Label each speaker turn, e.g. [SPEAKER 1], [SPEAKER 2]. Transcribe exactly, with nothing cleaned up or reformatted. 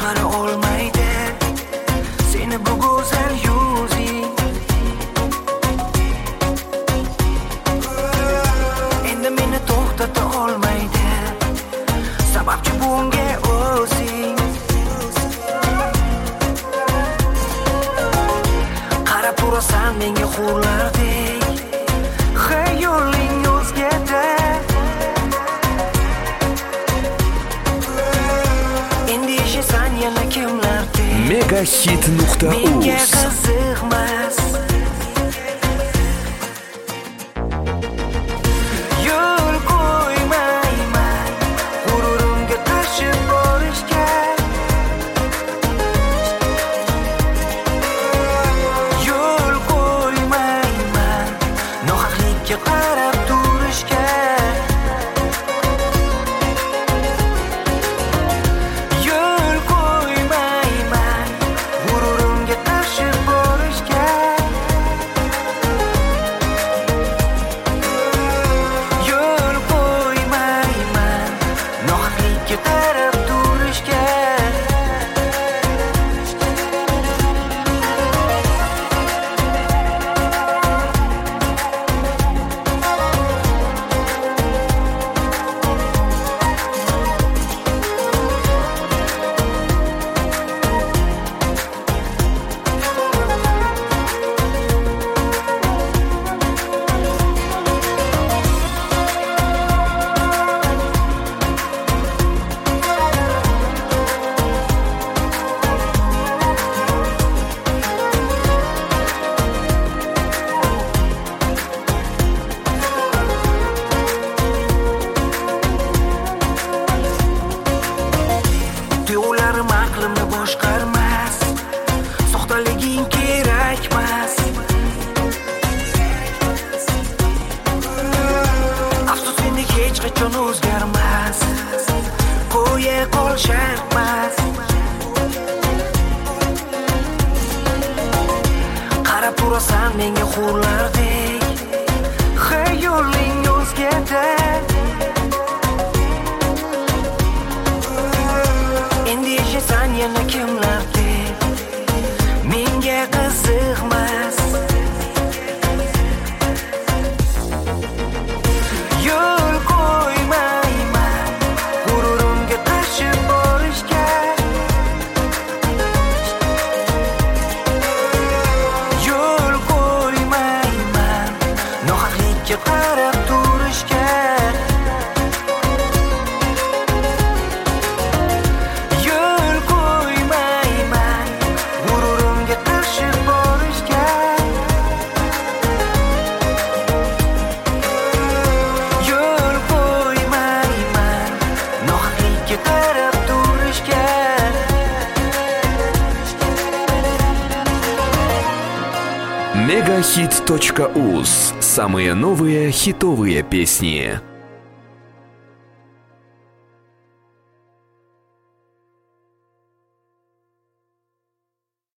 [SPEAKER 1] qutqara olmaydi seni bu go'zal yuzing. Endi meni to'xtata olmaydi sababchi bunga o'zing. Qarab turasan menga hurlardek, xayoling o'zgada. Endi yashasan yana kimlardek,
[SPEAKER 2] Megahit nuqta
[SPEAKER 1] menga
[SPEAKER 2] uz.
[SPEAKER 1] qiziqmas. Yo'l qo'ymayman g'ururimga qarshi borishga. Yo'l qo'ymayman nohaqlikka qarab turishga. Yo'l qo'ymayman g'ururimga qarshi borishga. Yo'l qo'ymayman nohaqlikka qarab turishga. Tuyg'ularim aqlimni boshqarmas, soxtaliging kerakmas. Afsus endi hech qachon o'zgarmas, qo'ya qol shartmas. Qarab turasan menga hurlardek, xayoling o'zgada. Endi yashasan yana kimlardek, menga qiziqmas. Yo'l qo'ymayman g'ururimga qarshi borishga. Yo'l qo'ymayman nohaqlikka qarab turishga. Yo'l qo'ymayman g'ururimga qarshi borishga. Yo'l qo'ymayman nohaqlikka qarab turishga.
[SPEAKER 2] Megahit точка уз. Самые новые хитовые песни.